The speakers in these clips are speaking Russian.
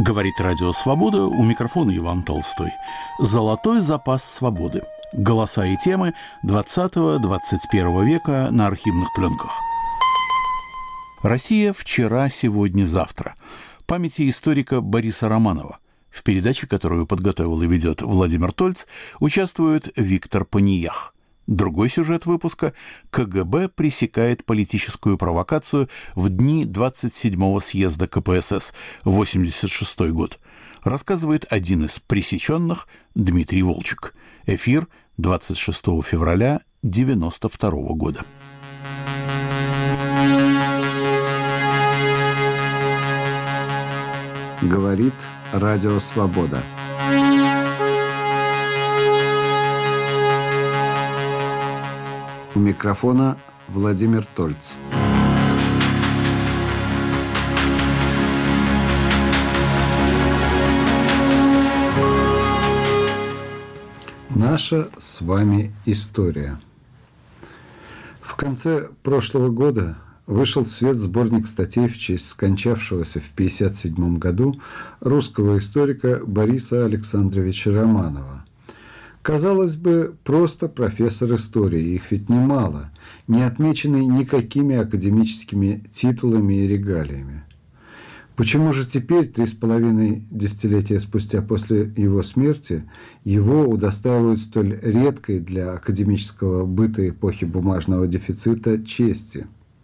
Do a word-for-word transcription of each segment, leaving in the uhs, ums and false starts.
Говорит Радио Свобода, у микрофона Иван Толстой. Золотой запас свободы. Голоса и темы двадцатого — двадцать первого века на архивных пленках. Россия вчера, сегодня, завтра. Памяти историка Бориса Романова. В передаче, которую подготовил и ведет Владимир Тольц, участвует Виктор Паниях. Другой сюжет выпуска – КГБ пресекает политическую провокацию в дни двадцать седьмого съезда КПСС, восемьдесят шестой год. Рассказывает один из пресеченных Дмитрий Волчек. Эфир двадцать шестого февраля девяносто второго года. Говорит Радио Свобода. У микрофона Владимир Тольц. Наша с вами история. В конце прошлого года вышел в свет сборник статей в честь скончавшегося в пятьдесят седьмом году русского историка Бориса Александровича Романова. Казалось бы, просто профессор истории, их ведь немало, не отмеченный никакими академическими титулами и регалиями. Почему же теперь, три с половиной десятилетия спустя после его смерти, его удостаивают столь редкой для академического быта эпохи бумажного дефицита чести?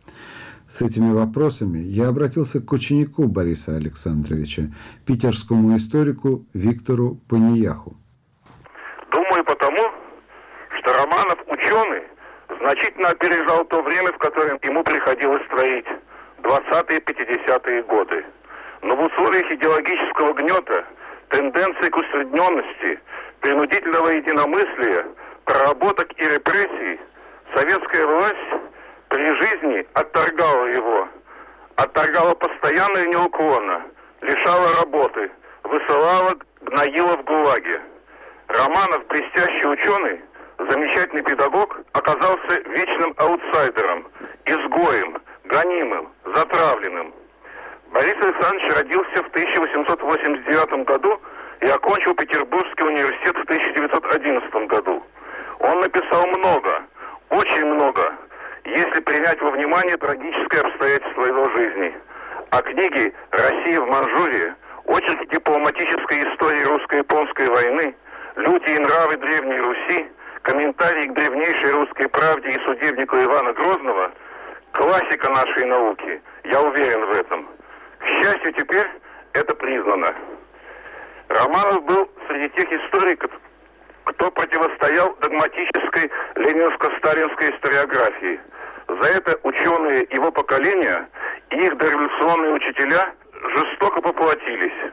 С этими вопросами я обратился к ученику Бориса Александровича, питерскому историку Виктору Панияху. Думаю, потому, что Романов, ученый, значительно опережал то время, в котором ему приходилось творить, двадцатые — пятидесятые годы. Но в условиях идеологического гнета, тенденции к усредненности, принудительного единомыслия, проработок и репрессий, советская власть при жизни отторгала его, отторгала постоянно и неуклонно, лишала работы, высылала, гноила в ГУЛАГе. Романов, блестящий ученый, замечательный педагог, оказался вечным аутсайдером, изгоем, гонимым, затравленным. Борис Александрович родился в тысяча восемьсот восемьдесят девятом году и окончил Петербургский университет в тысяча девятьсот одиннадцатом году. Он написал много, очень много, если принять во внимание трагическое обстоятельство его жизни. А книги «Россия в Манчжурии», очерки дипломатической истории русско-японской войны, «Люди и нравы Древней Руси», комментарии к древнейшей русской правде и судебнику Ивана Грозного – классика нашей науки, я уверен в этом. К счастью, теперь это признано. Романов был среди тех историков, кто противостоял догматической ленинско-сталинской историографии. За это ученые его поколения и их дореволюционные учителя жестоко поплатились.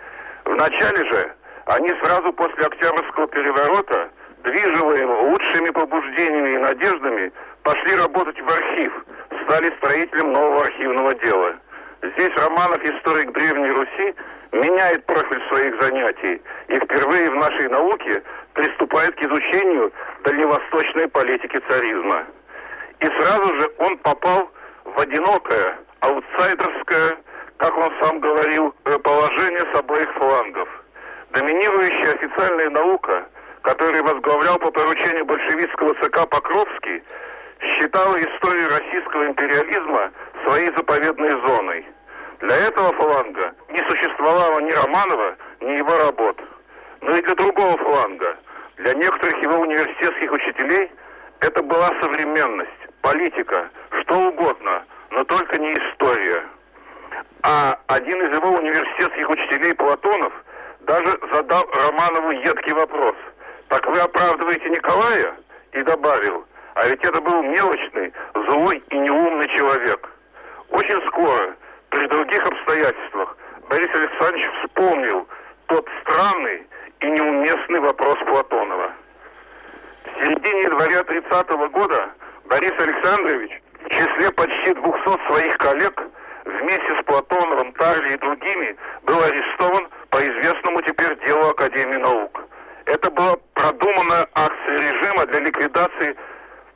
Вначале же они сразу после Октябрьского переворота, движимые лучшими побуждениями и надеждами, пошли работать в архив, стали строителем нового архивного дела. Здесь Романов, историк Древней Руси, меняет профиль своих занятий и впервые в нашей науке приступает к изучению дальневосточной политики царизма. И сразу же он попал в одинокое, аутсайдерское, как он сам говорил, положение с обоих флангов. Доминирующая официальная наука, которую возглавлял по поручению большевистского ЦК Покровский, считала историю российского империализма своей заповедной зоной. Для этого фланга не существовало ни Романова, ни его работ. Но и для другого фланга, для некоторых его университетских учителей, это была современность, политика, что угодно, но только не история. А один из его университетских учителей, Платонов, даже задал Романову едкий вопрос: «Так вы оправдываете Николая?» И добавил: «А ведь это был мелочный, злой и неумный человек». Очень скоро, при других обстоятельствах, Борис Александрович вспомнил тот странный и неуместный вопрос Платонова. В середине января тридцатого года Борис Александрович в числе почти двухсот своих коллег вместе с Платоновым, Тарли и другими был арестован по известному теперь делу Академии наук. Это была продуманная акция режима для ликвидации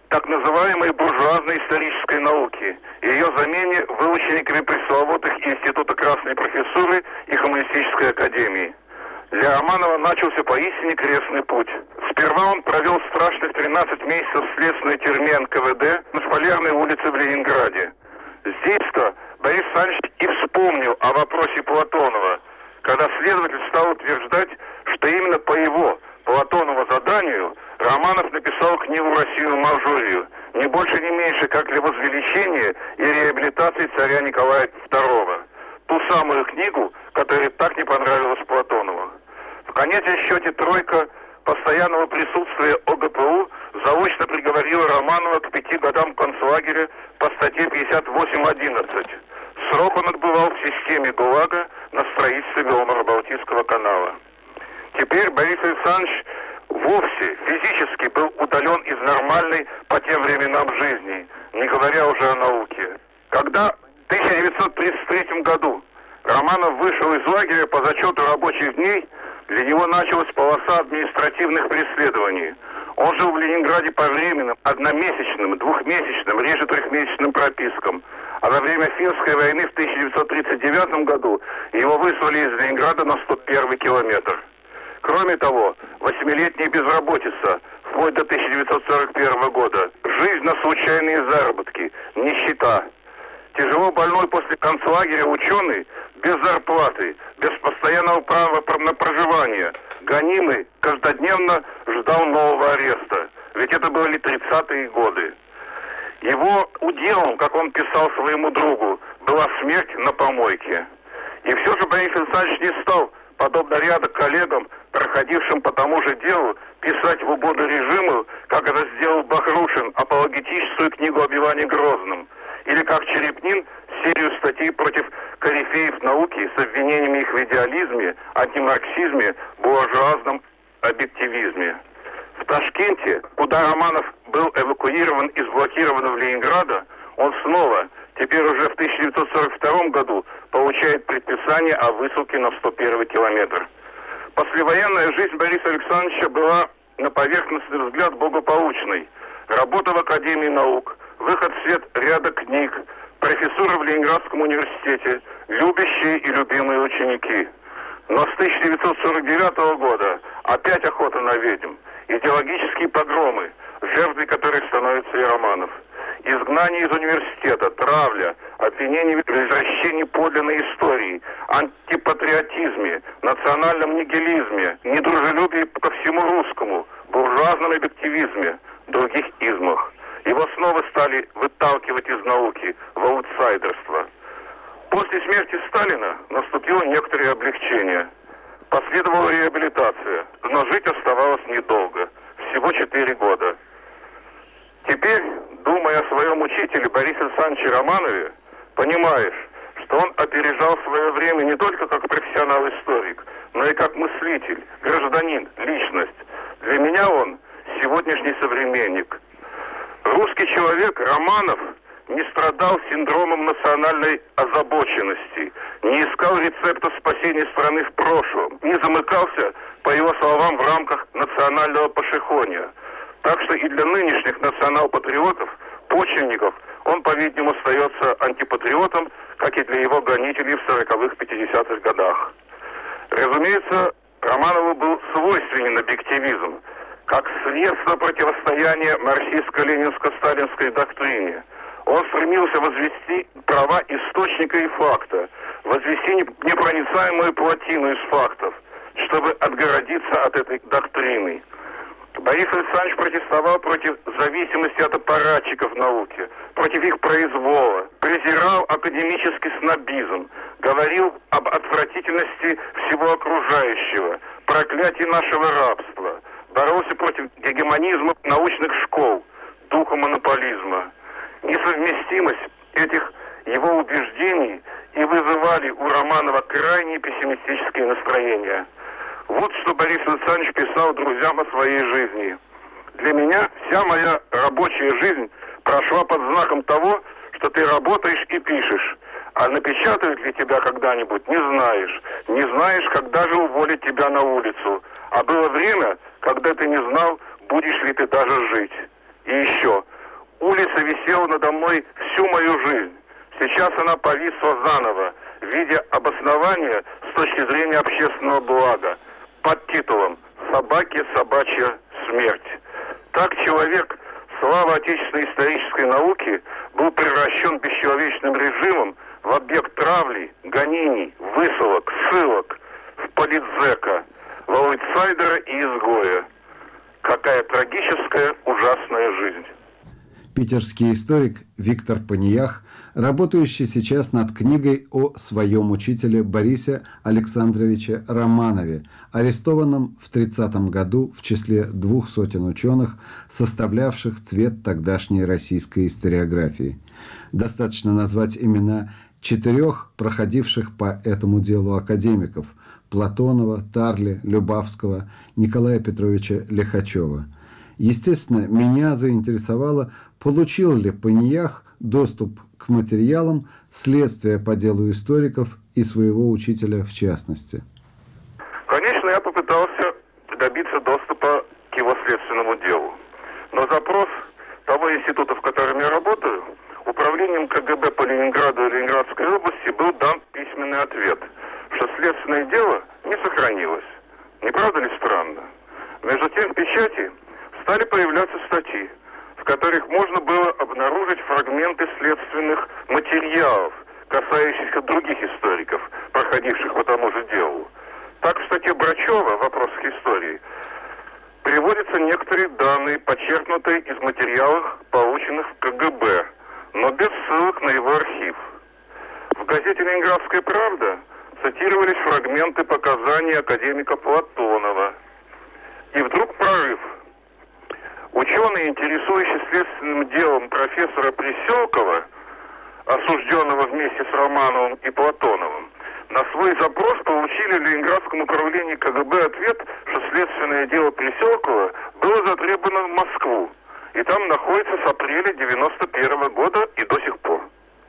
так называемой буржуазной исторической науки и ее замене выучениками пресловутых Института Красной Профессуры и Хуманистической Академии. Для Романова начался поистине крестный путь. Сперва он провел страшных тринадцать месяцев в следственной тюрьме эн ка вэ дэ на Полярной улице в Ленинграде. Здесь-то Борис Александрович и вспомнил о вопросе Платонова, когда следователь стал утверждать, что именно по его, Платонова, заданию Романов написал книгу «Россию Манчжурию», не больше не меньше, как для возвеличения и реабилитации царя Николая второго. Ту самую книгу, которая так не понравилась Платонову. В конечном счете тройка постоянного присутствия о гэ пэ у заочно приговорила Романова к пяти годам концлагеря по статье пятьдесят восемь одиннадцать. Срок он отбывал в системе ГУЛАГа на строительстве Беломоро-Балтийского канала. Теперь Борис Александрович вовсе физически был удален из нормальной по тем временам жизни, не говоря уже о науке. Когда в тысяча девятьсот тридцать третьем году Романов вышел из лагеря по зачету рабочих дней, для него началась полоса административных преследований. Он жил в Ленинграде по временным, одномесячным, двухмесячным, реже трехмесячным пропискам. А во время Финской войны в тысяча девятьсот тридцать девятом году его выслали из Ленинграда на сто первый километр. Кроме того, восьмилетняя безработица, вплоть до тысяча девятьсот сорок первого года, жизнь на случайные заработки, нищета. Тяжело больной после концлагеря ученый, без зарплаты, без постоянного права на проживание, гонимый, каждодневно ждал нового ареста. Ведь это были тридцатые годы. Его уделом, как он писал своему другу, была смерть на помойке. И все же Борис Александрович не стал, подобно ряду коллегам, проходившим по тому же делу, писать в угоду режиму, как это сделал Бахрушин, апологетическую книгу об Иване Грозном. Или как Черепнин, серию статей против корифеев науки с обвинениями их в идеализме, антимарксизме, буржуазном объективизме. В Ташкенте, куда Романов был эвакуирован из блокированного Ленинграда, он снова, теперь уже в тысяча девятьсот сорок втором году, получает предписание о высылке на сто первый километр. Послевоенная жизнь Бориса Александровича была на поверхностный взгляд благополучной. Работа в Академии наук, выход в свет ряда книг, профессура в Ленинградском университете, любящие и любимые ученики. Но с тысяча девятьсот сорок девятого года опять охота на ведьм, идеологические погромы, жертвой которых становится и Романов. Изгнание из университета, травля, обвинение в извращении подлинной истории, антипатриотизме, национальном нигилизме, недружелюбии ко всему русскому, буржуазном объективизме, других измах. Его снова стали выталкивать из науки в аутсайдерство. После смерти Сталина наступило некоторое облегчение. Последовала реабилитация, но жить оставалось недолго, всего четыре года. Теперь, думая о своем учителе Борисе Александровиче Романове, понимаешь, что он опережал свое время не только как профессионал-историк, но и как мыслитель, гражданин, личность. Для меня он сегодняшний современник. Русский человек Романов не страдал синдромом национальной озабоченности, не искал рецепта спасения страны в прошлом, не замыкался, по его словам, в рамках национального пошехонья. Так что и для нынешних национал-патриотов, почвенников, он, по-видимому, остается антипатриотом, как и для его гонителей в сороковых-пятидесятых годах. Разумеется, Романову был свойственен объективизм, как средство противостояния марксистско-ленинско-сталинской доктрине. Он стремился возвести права источника и факта, возвести непроницаемую плотину из фактов, чтобы отгородиться от этой доктрины. Борис Александрович протестовал против зависимости от аппаратчиков науки, против их произвола, презирал академический снобизм, говорил об отвратительности всего окружающего, проклятии нашего рабства, боролся против гегемонизма научных школ, духа монополизма. Несовместимость этих его убеждений и вызывали у Романова крайне пессимистические настроения. Вот что Борис Александрович писал друзьям о своей жизни. «Для меня вся моя рабочая жизнь прошла под знаком того, что ты работаешь и пишешь. А напечатают ли тебя когда-нибудь, не знаешь. Не знаешь, когда же уволят тебя на улицу. А было время, когда ты не знал, будешь ли ты даже жить. И еще, улица висела надо мной всю мою жизнь. Сейчас она повисла заново в виде обоснования с точки зрения общественного блага под титулом «Собаке собачья смерть». Так человек, слава отечественной исторической науки, был превращен бесчеловечным режимом в объект травли, гонений, высылок, ссылок, в политзека, в аутсайдера и изгоя. Какая трагическая, ужасная жизнь. Питерский историк Виктор Паниях, работающий сейчас над книгой о своем учителе Борисе Александровиче Романове, арестованном в тридцатом году в числе двух сотен ученых, составлявших цвет тогдашней российской историографии. Достаточно назвать имена четырех проходивших по этому делу академиков – Платонова, Тарли, Любавского, Николая Петровича Лихачева. Естественно, меня заинтересовало, получил ли Паниях доступ к материалам следствия по делу историков и своего учителя в частности. Конечно, я попытался добиться доступа к его следственному делу. Но запрос того института, в котором я работаю, управлением КГБ по Ленинграду и Ленинградской области был дан письменный ответ, что следственное дело не сохранилось. Не правда ли странно? Между тем в печати стали появляться статьи, в которых можно было обнаружить фрагменты следственных материалов, касающихся других историков, проходивших по тому же делу. Так, в статье Брачева в «Вопросах истории» приводятся некоторые данные, подчеркнутые из материалов, полученных в КГБ, но без ссылок на его архив. В газете «Ленинградская правда» цитировались фрагменты показаний академика Платонова. И вдруг прорыв. Ученые, интересующие следственным делом профессора Приселкова, осужденного вместе с Романовым и Платоновым, на свой запрос получили в Ленинградском управлении КГБ ответ, что следственное дело Приселкова было затребовано в Москву, и там находится с апреля девяносто первого года и до сих пор.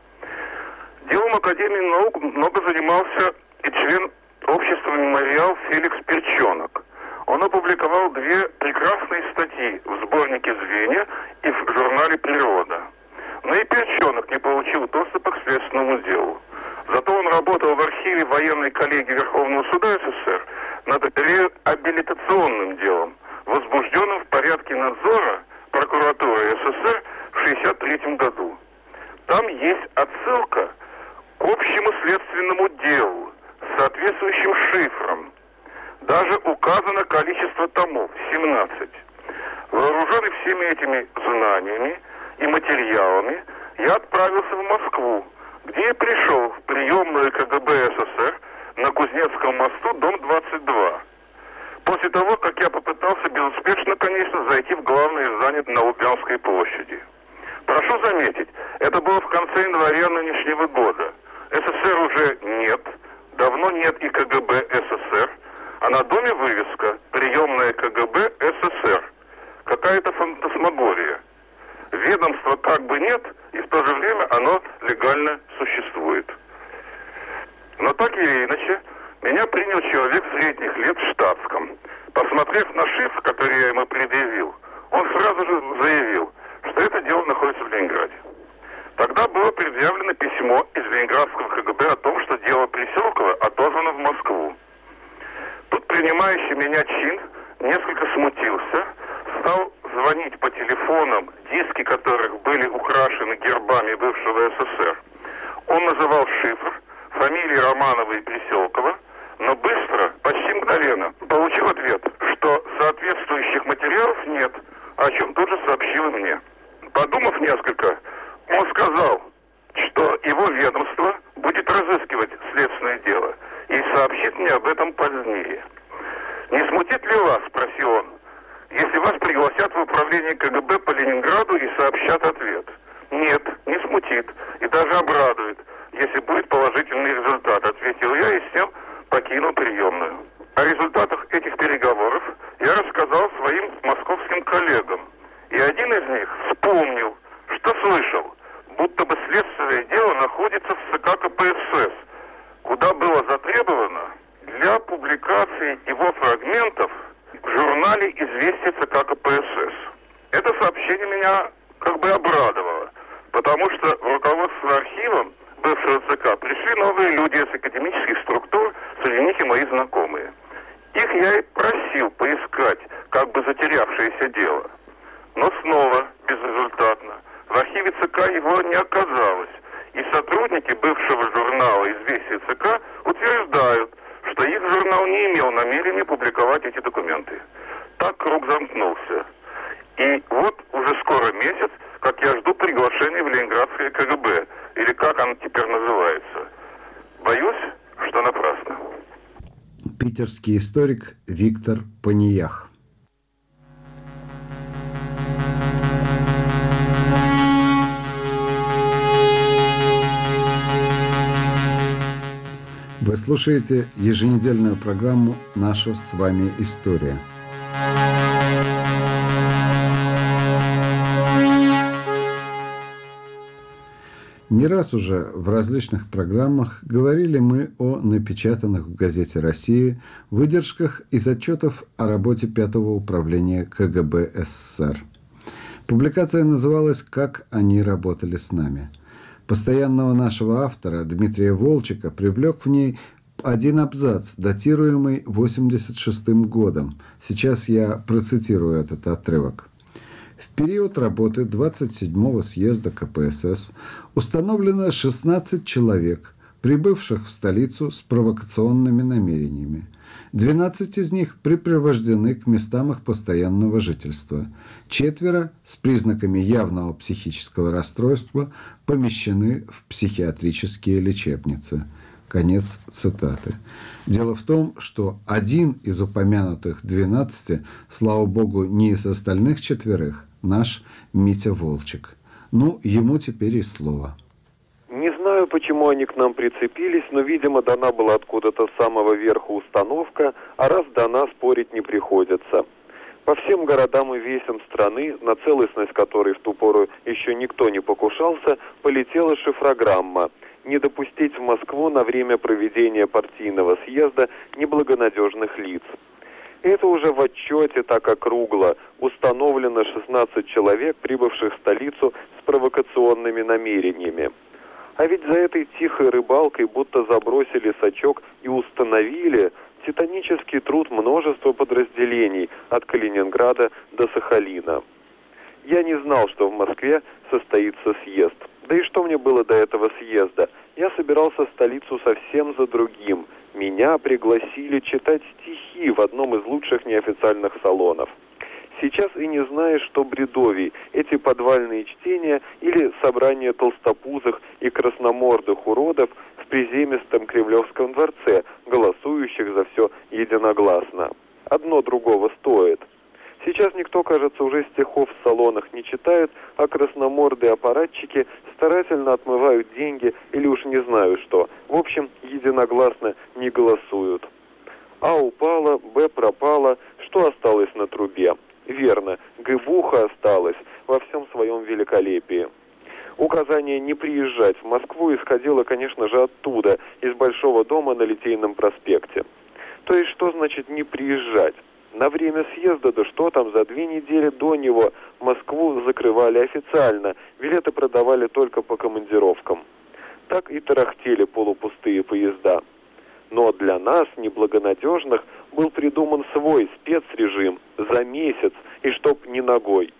Делом Академии наук много занимался и член общества «Мемориал» Феликс Перчонок. Он опубликовал две прекрасные статьи в сборнике «Звенья» и в журнале «Природа». Но и Перчонок не получил доступа к следственному делу. Зато он работал в архиве военной коллегии Верховного суда СССР над реабилитационным делом, возбужденным в порядке надзора прокуратуры СССР в шестьдесят третьем году. Там есть отсылка к общему следственному делу с соответствующим шифром. Даже указано количество томов – семнадцать. Вооруженный всеми этими знаниями и материалами, я отправился в Москву, где и пришел в приемную КГБ СССР на Кузнецком мосту, дом двадцать два. После того, как я попытался безуспешно, конечно, зайти в главное здание на Лубянской площади. Прошу заметить, это было в конце января нынешнего года. СССР уже нет, давно нет и КГБ СССР, а на доме вывеска «Приемная КГБ СССР». Какая-то фантасмагория. Ведомства как бы нет, и в то же время оно легально существует. Но так или иначе, меня принял человек средних лет в штатском. Посмотрев на шифр, который я ему предъявил, он сразу же заявил, что это дело находится в Ленинграде. Тогда было предъявлено письмо из Ленинградского КГБ о том, что дело Приселкова отозвано в Москву. Тут принимающий меня чин несколько смутился, стал звонить по телефонам, диски которых были украшены гербами бывшего СССР. Он называл шифр, фамилии Романова и Приселкова, но быстро, почти мгновенно, получил ответ, что соответствующих материалов нет, о чем тут же сообщил и мне. Подумав несколько, он сказал, что его ведомство будет разыскивать следственное дело и сообщит мне об этом позднее. «Не смутит ли вас, — спросил он, — если вас пригласят в управление КГБ по Ленинграду и сообщат ответ?» «Нет, не смутит и даже обрадует, если будет положительный результат», — ответил я и с тем покинул приемную. О результатах этих переговоров я рассказал своим московским коллегам, и один из них вспомнил, что слышал, будто бы следственное дело находится в ЦК КПСС, куда было затребовано для публикации его фрагментов в журнале «Известия ЦК КПСС». Это сообщение меня, как бы обрадовало, потому что в руководство архивом бывшего ЦК пришли новые люди из академических структур, среди них и мои знакомые. Их я и просил поискать как бы затерявшееся дело. Но снова безрезультатно. В архиве ЦК его не оказалось. И сотрудники бывшего журнала «Известия ЦК» утверждают, что их журнал не имел намерения публиковать эти документы. Так круг замкнулся. И вот уже скоро месяц, как я жду приглашения в Ленинградское КГБ, или как оно теперь называется. Боюсь, что напрасно. Питерский историк Виктор Паниях. Вы слушаете еженедельную программу «Наша с вами история». Не раз уже в различных программах говорили мы о напечатанных в газете «Россия» выдержках из отчетов о работе пятого управления КГБ СССР. Публикация называлась «Как они работали с нами». Постоянного нашего автора Дмитрия Волчека привлек в ней один абзац, датируемый восемьдесят шестым годом. Сейчас я процитирую этот отрывок. В период работы двадцать седьмого съезда КПСС установлено шестнадцать человек, прибывших в столицу с провокационными намерениями. двенадцать из них припровождены к местам их постоянного жительства. Четверо с признаками явного психического расстройства помещены в психиатрические лечебницы. Конец цитаты. Дело в том, что один из упомянутых двенадцати, слава богу, не из остальных четверых, наш Митя Волчек. Ну, ему теперь и слово. Не знаю, почему они к нам прицепились, но, видимо, дана была откуда-то с самого верха установка, а раз дана, спорить не приходится. По всем городам и весям страны, на целостность которой в ту пору еще никто не покушался, полетела шифрограмма «Не допустить в Москву на время проведения партийного съезда неблагонадежных лиц». Это уже в отчете так округло. Установлено шестнадцать человек, прибывших в столицу с провокационными намерениями. А ведь за этой тихой рыбалкой будто забросили сачок и установили титанический труд множества подразделений от Калининграда до Сахалина. Я не знал, что в Москве состоится съезд. Да и что мне было до этого съезда? Я собирался в столицу совсем за другим. Меня пригласили читать стихи в одном из лучших неофициальных салонов. Сейчас и не знаешь, что бредовей, эти подвальные чтения или собрание толстопузых и красномордых уродов в приземистом Кремлевском дворце, голосующих за все единогласно. Одно другого стоит. Сейчас никто, кажется, уже стихов в салонах не читает, а красномордые аппаратчики старательно отмывают деньги или уж не знаю что. В общем, единогласно не голосуют. А упала, Б пропала, что осталось на трубе? Верно, Гыбуха осталась во всем своем великолепии. Указание не приезжать в Москву исходило, конечно же, оттуда, из Большого дома на Литейном проспекте. То есть, что значит не приезжать? На время съезда, да что там, за две недели до него Москву закрывали официально, билеты продавали только по командировкам. Так и тарахтели полупустые поезда. Но для нас, неблагонадежных, был придуман свой спецрежим за месяц, и чтоб не ногой.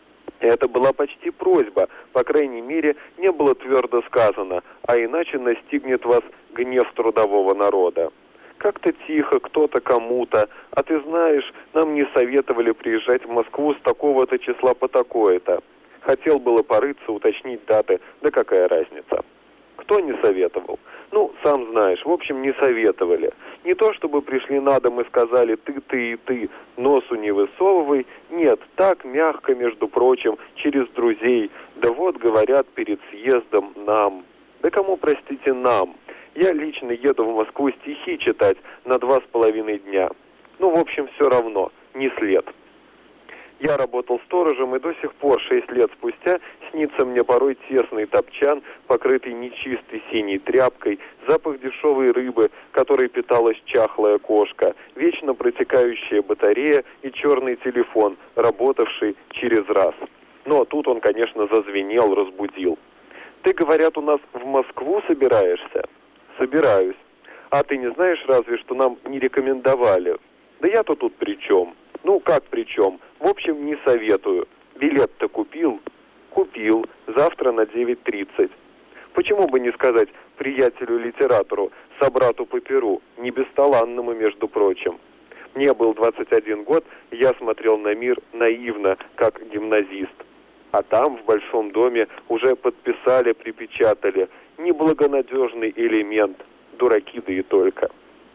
Это была почти просьба, по крайней мере, не было твердо сказано, а иначе настигнет вас гнев трудового народа. Как-то тихо, кто-то кому-то, а ты знаешь, нам не советовали приезжать в Москву с такого-то числа по такое-то. Хотел было порыться, уточнить даты, да какая разница. Кто не советовал? Ну, сам знаешь, в общем, не советовали. Не то, чтобы пришли на дом и сказали «ты, ты и ты, носу не высовывай». Нет, так мягко, между прочим, через друзей. Да вот, говорят, перед съездом нам. Да кому, простите, нам? Я лично еду в Москву стихи читать на два с половиной дня. Ну, в общем, все равно, не след. Я работал сторожем, и до сих пор, шесть лет спустя, снится мне порой тесный топчан, покрытый нечистой синей тряпкой, запах дешевой рыбы, которой питалась чахлая кошка, вечно протекающая батарея и черный телефон, работавший через раз. Но тут он, конечно, зазвенел, разбудил. «Ты, говорят, у нас в Москву собираешься?» «Собираюсь. А ты не знаешь разве, что нам не рекомендовали?» «Да я-то тут при чем?» «Ну, как при чем? В общем, не советую. Билет-то купил?» «Купил. Завтра на девять тридцать. Почему бы не сказать приятелю-литератору, собрату по перу, не бесталанному, между прочим? Мне был двадцать один год, и я смотрел на мир наивно, как гимназист. А там, в Большом доме, уже подписали, припечатали. Неблагонадежный элемент. Дураки да и только».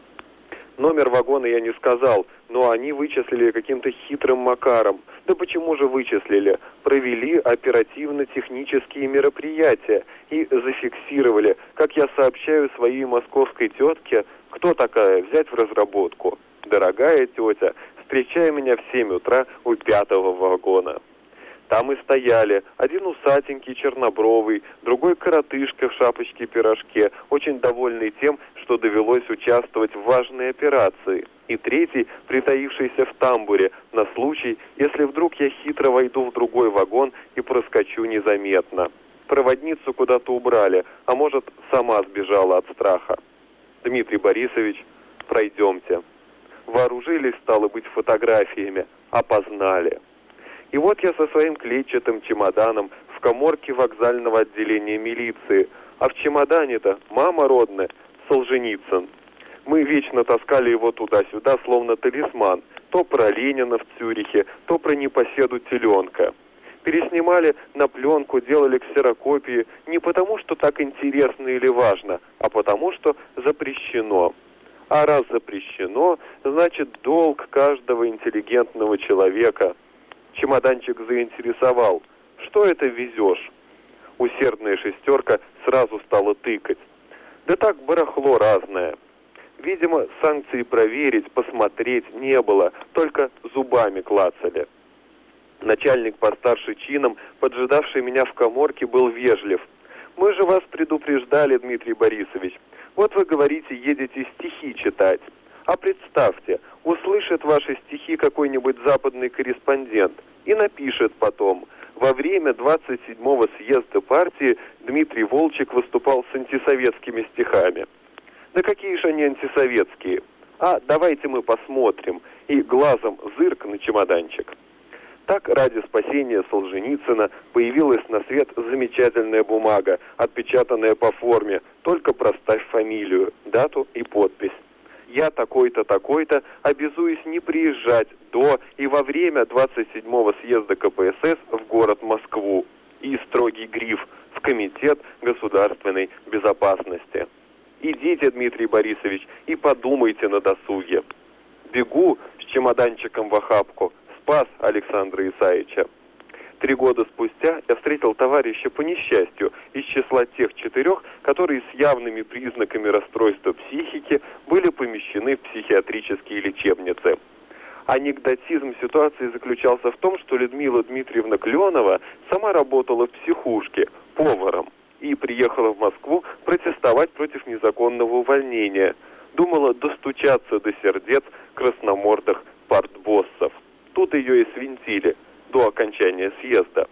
Номер вагона я не сказал, но они вычислили каким-то хитрым макаром. Да почему же вычислили? Провели оперативно-технические мероприятия и зафиксировали, как я сообщаю своей московской тетке, кто такая, взять в разработку. «Дорогая тетя, встречай меня в семь утра у пятого вагона». Там и стояли. Один усатенький, чернобровый, другой коротышка в шапочке-пирожке, очень довольный тем, что довелось участвовать в важной операции. И третий, притаившийся в тамбуре, на случай, если вдруг я хитро войду в другой вагон и проскочу незаметно. Проводницу куда-то убрали, а может, сама сбежала от страха. «Дмитрий Борисович, пройдемте». Вооружились, стало быть, фотографиями, опознали. И вот я со своим клетчатым чемоданом в каморке вокзального отделения милиции. А в чемодане-то мама родная, Солженицын. Мы вечно таскали его туда-сюда, словно талисман. То про Ленина в Цюрихе, то про непоседу теленка. Переснимали на пленку, делали ксерокопии не потому, что так интересно или важно, а потому, что запрещено. А раз запрещено, значит долг каждого интеллигентного человека. Чемоданчик заинтересовал. «Что это везешь?» Усердная шестерка сразу стала тыкать. Да так барахло разное. Видимо, санкций проверить, посмотреть не было, только зубами клацали. Начальник постарше чином, поджидавший меня в каморке, был вежлив. «Мы же вас предупреждали, Дмитрий Борисович. Вот вы говорите, едете стихи читать. А представьте, услышит ваши стихи какой-нибудь западный корреспондент и напишет потом: во время двадцать седьмого съезда партии Дмитрий Волчек выступал с антисоветскими стихами. Да какие же они антисоветские? А давайте мы посмотрим. И глазом зырк на чемоданчик. Так, ради спасения Солженицына, появилась на свет замечательная бумага, отпечатанная по форме, только проставь фамилию, дату и подпись. Я такой-то, такой-то обязуюсь не приезжать до и во время двадцать седьмого съезда ка пэ эс эс в город Москву. И строгий гриф в Комитет государственной безопасности. Идите, Дмитрий Борисович, и подумайте на досуге. Бегу с чемоданчиком в охапку. Спас Александра Исаевича. Три года спустя я встретил товарища по несчастью из числа тех четырех, которые с явными признаками расстройства психики были помещены в психиатрические лечебницы. Анекдотизм ситуации заключался в том, что Людмила Дмитриевна Кленова сама работала в психушке поваром и приехала в Москву протестовать против незаконного увольнения. Думала достучаться до сердец красномордых партбоссов. Тут ее и свинтили до окончания съезда.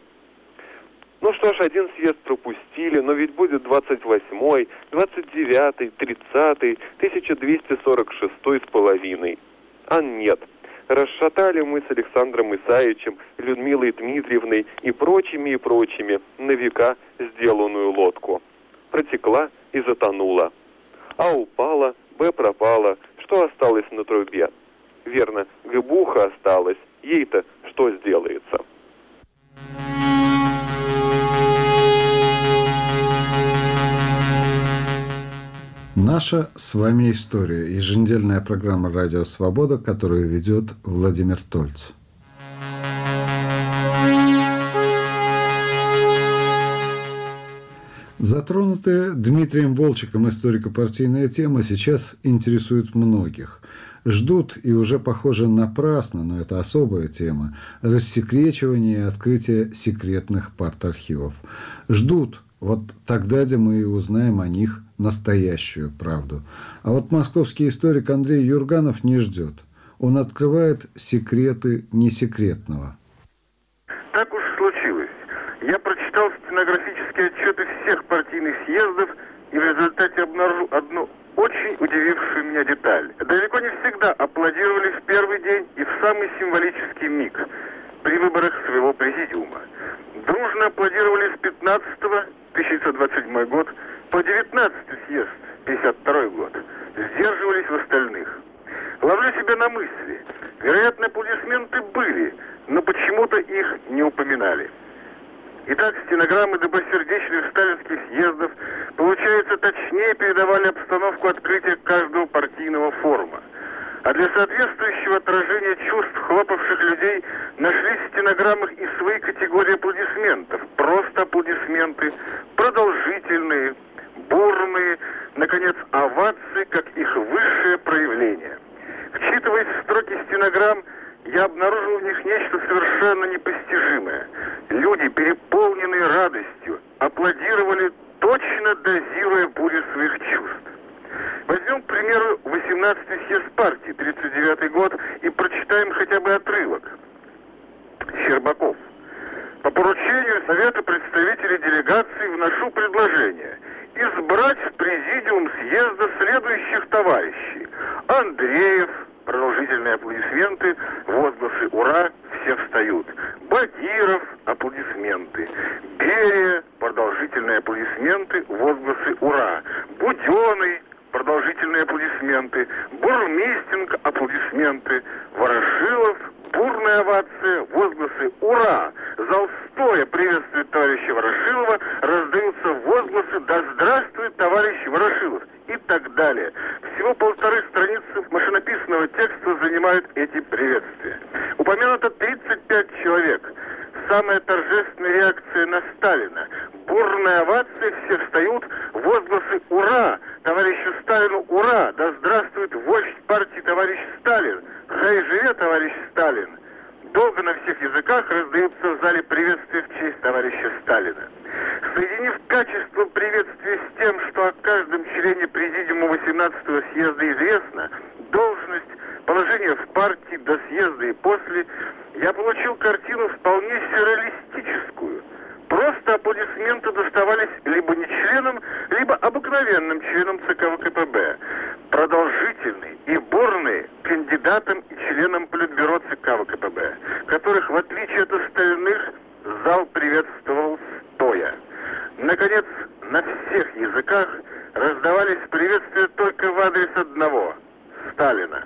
Ну что ж, один съезд пропустили, но ведь будет двадцать восьмой, двадцать девятый, тридцатый, тысяча двести сорок шестой с половиной. А нет. Расшатали мы с Александром Исаевичем, Людмилой Дмитриевной и прочими и прочими на века сделанную лодку. Протекла и затонула. А упала, Б пропала, что осталось на трубе? Верно, гыбуха осталась. Ей-то что сделается? Наша с вами история. Еженедельная программа «Радио Свобода», которую ведет Владимир Тольц. Затронутая Дмитрием Волчеком историко-партийная тема сейчас интересует многих. Ждут, и уже, похоже, напрасно, но это особая тема, рассекречивания и открытия секретных партархивов. Ждут, вот тогда где мы и узнаем о них настоящую правду. А вот московский историк Андрей Юрганов не ждет. Он открывает секреты несекретного. Так уж случилось, Я прочитал стенографические отчеты всех партийных съездов и в результате обнаружил одну очень удивившую меня деталь. Далеко не всегда аплодировали в первый день и в самый символический миг при выборах своего президиума. Дружно аплодировали с пятнадцатого, тысяча девятьсот двадцать седьмой год, по девятнадцатый съезд, пятьдесят второй год. Сдерживались в остальных. Ловлю себя на мысли. Вероятно, аплодисменты были, но почему-то их не упоминали. Итак, стенограммы добросердечных сталинских съездов, получается, точнее передавали обстановку открытия каждого партийного форума. А для соответствующего отражения чувств хлопавших людей нашлись в стенограммах и свои категории аплодисментов. Просто аплодисменты, продолжительные, бурные, наконец, овации, как их высшее проявление. Вчитываясь в строки стенограмм, я обнаружил в них нечто совершенно непостижимое. Люди, переполненные радостью, аплодировали, точно дозируя бурю своих чувств. Возьмем, к примеру, восемнадцатый съезд партии, тридцать девятый год, и прочитаем хотя бы отрывок. Щербаков. По поручению Совета представителей делегации вношу предложение избрать в президиум съезда следующих товарищей. Андреев, продолжительные аплодисменты, возгласы «Ура!», все встают. Бадиров, аплодисменты. Берия, продолжительные аплодисменты, возгласы «Ура!». Буденный, продолжительные аплодисменты. Бурмистинг, аплодисменты. Ворошилов, бурная овация, возгласы «Ура!». Зал стоя приветствует товарища Ворошилова, раздаются возгласы «Да здравствует товарищ Ворошилов!» и так далее. Всего полторы страницы машинописного текста занимают эти приветствия. Упомянуто тридцать пять человек. Самая торжественная реакция на Сталина. Бурная овация, все встают, возгласы «Ура!», товарищу Сталину «Ура!», да здравствует вождь партии товарищ Сталин, хай живе товарищ Сталин. Долго на всех языках раздаются в зале приветствия в честь товарища Сталина. Соединив качество приветствия с тем, что о каждом члене президиума восемнадцатого съезда известно, должность, положение в партии до съезда и после, я получил картину вполне сюрреалистическую. Просто аплодисменты доставались либо не членам, либо обыкновенным членам ЦК ВКПБ. Продолжительные и бурные кандидатам и членам Политбюро ЦК ВКПБ, которых, в отличие от остальных, зал приветствовал стоя. Наконец, на всех языках раздавались приветствия только в адрес одного – Сталина.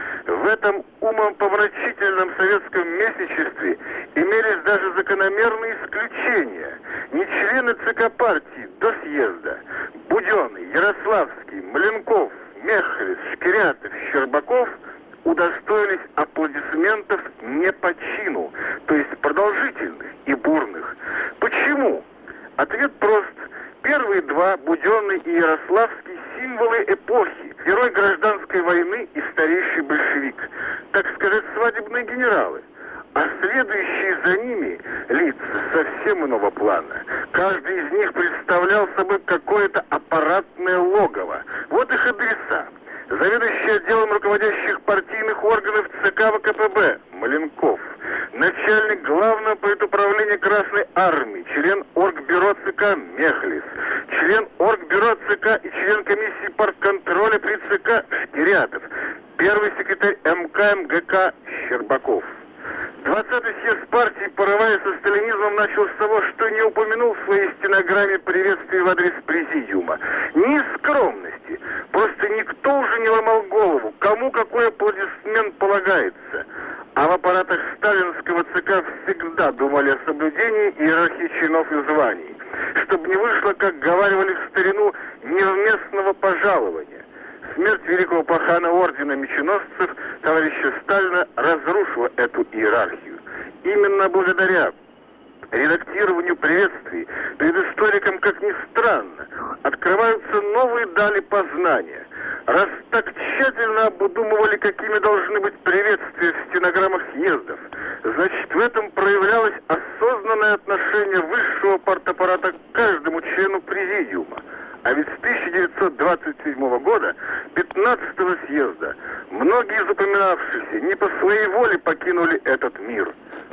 В этом умопомрачительном советском месячестве имелись даже закономерные исключения. Не члены ЦК партии до съезда – Буденный, Ярославский, Маленков, Мехлис, Шкирятов, Щербаков – удостоились аплодисментов не по чину, то есть продолжительных и бурных. Почему? Ответ прост. Первые два, Буденный и Ярославский, символы эпохи, герой гражданской войны и старейший большевик, так сказать, свадебные генералы. А следующие за ними лица совсем иного плана. Каждый из них представлял собой какое-то аппаратное логово. Вот их адреса. Заведующий отделом руководящих партийных органов ЦК ВКПБ Маленков, начальник главного политуправления Красной Армии, член Оргбюро ЦК Мехлис, член Оргбюро ЦК и член комиссии партконтроля при ЦК Шкирятов, первый секретарь МК МГК Щербаков. двадцатый съезд партии, порывая со сталинизмом, начал с того, что не упомянул в своей стенограмме приветствий в адрес президиума. Не из скромности, просто никто уже не ломал голову, кому какой аплодисмент полагается. А в аппаратах сталинского ЦК всегда думали о соблюдении иерархии чинов и званий, чтобы не вышло, как говаривали в старину, невместного пожалования. Смерть великого пахана ордена меченосцев товарища Сталина разрушила эту иерархию. Именно благодаря редактированию приветствий перед историком, как ни странно, открываются новые дали познания. Раз так тщательно обдумывали, какими должны быть приветствия в стенограммах съездов, значит, в этом проявлялось осознанное отношение высшего партаппарата к каждому члену президиума. А ведь с тысяча девятьсот двадцать седьмого года, пятнадцатого съезда, многие запоминавшиеся не по своей воле покинули этот мир.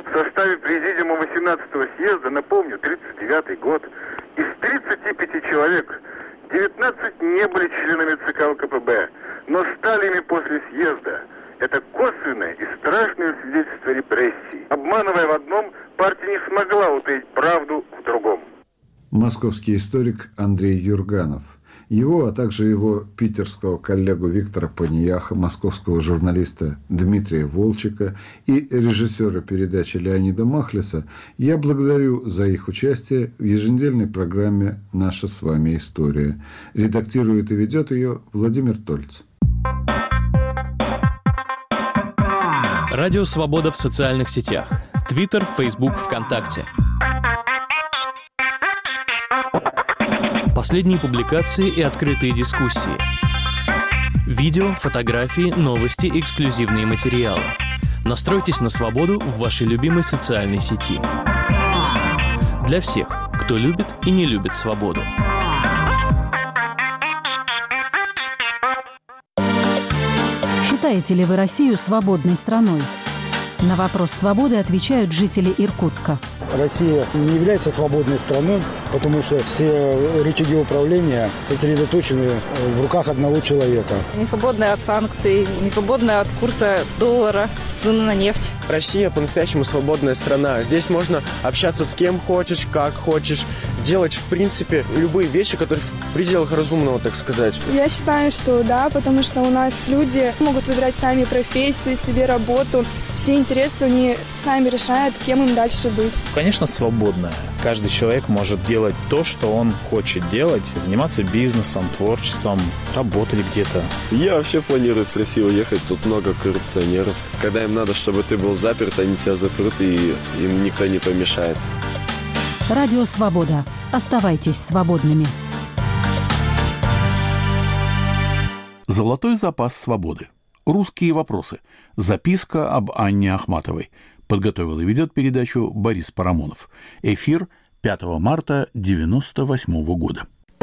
В составе президиума восемнадцатого съезда, напомню, тридцать девятый год, из тридцати пяти человек девятнадцать не были членами ЦК ВКПБ, но стали ими после съезда. Это косвенное и страшное свидетельство репрессий. Обманывая в одном, партия не смогла утаить правду в другом. Московский историк Андрей Юрганов. Его, а также его питерского коллегу Виктора Понияха, московского журналиста Дмитрия Волчика и режиссера передачи Леонида Махлиса я благодарю за их участие в еженедельной программе «Наша с вами история». Редактирует и ведет ее Владимир Тольц. Радио «Свобода» в социальных сетях. Твиттер, Фейсбук, ВКонтакте. Последние публикации и открытые дискуссии. Видео, фотографии, новости, эксклюзивные материалы. Настройтесь на свободу в вашей любимой социальной сети. Для всех, кто любит и не любит свободу. Считаете ли вы Россию свободной страной? На вопрос свободы отвечают жители Иркутска. Россия не является свободной страной, потому что все рычаги управления сосредоточены в руках одного человека. Не свободная от санкций, не свободная от курса доллара, цены на нефть. Россия по-настоящему свободная страна. Здесь можно общаться с кем хочешь, как хочешь, делать, в принципе, любые вещи, которые в пределах разумного, так сказать. Я считаю, что да, потому что у нас люди могут выбирать сами профессию, себе работу. Все интересы они сами решают, кем им дальше быть. Конечно, свободная. Каждый человек может делать то, что он хочет делать, заниматься бизнесом, творчеством, работать где-то. Я вообще планирую с России уехать, тут много коррупционеров. Когда им надо, чтобы ты был заперт, они тебя запрут, и им никто не помешает. Радио «Свобода». Оставайтесь свободными. Золотой запас свободы. Русские вопросы. Записка об Анне Ахматовой. Подготовил и ведет передачу Борис Парамонов. Эфир пятого марта девяносто восьмого года.